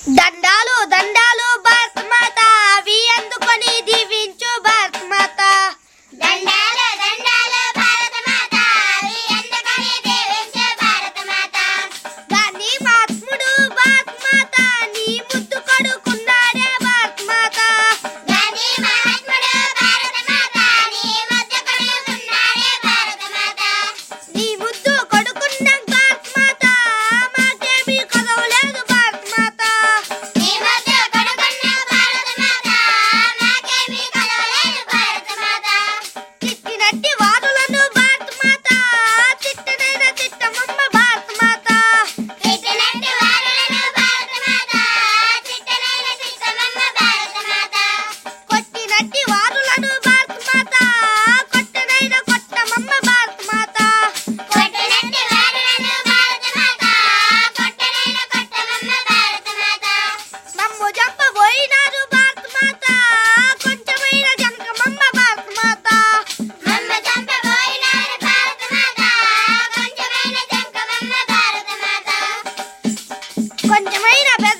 దండాలు దండాలు భారత మాత అవి అందుకొని దీవించు భారత మాత. దండాలు దండాలు భారత మాత అవి అందుకొని దీవించు భారత మాత. గాంధీ మహాత్ముడు భారత మాత నీ ముద్దు కొడుకున్నాడే భారత మాత. గాంధీ మహాత్ముడు భారత మాత నీ ముద్దు కొడుకున్నాడే భారత మాత. నీ ముద్దు కొడుకున్న భారత మాత మాకేమీ కదవలేదు భారత మాత. నీ ముద్దు కొడుకున్న భారత మాత మాకేమీ కలవలేదు భారత మాత. తిట్టినట్టి వాదులను భారత మాత తిట్టనైన తిట్టమమ్మ భారత మాత. తిట్టినట్టి వారులను భారత మాత తిట్టనైన తిట్టమమ్మ భారత మాత. కొట్టినట్టి వాదులను భారత మాత కొట్టనైన కొట్టమమ్మ భారత మాత. కొట్టినట్టి వారులను భారత మాత కొట్టనైన కొట్టమమ్మ భారత మాత. మమ్ము చంపబోయినారు భారత మాత కొంచెమైన జంకమమ్మ భారత మాత. మమ్మ చంపబోయినారు భారత మాత కొంచెమైన జంకమమ్మ భారత మాత. కొంచెమైన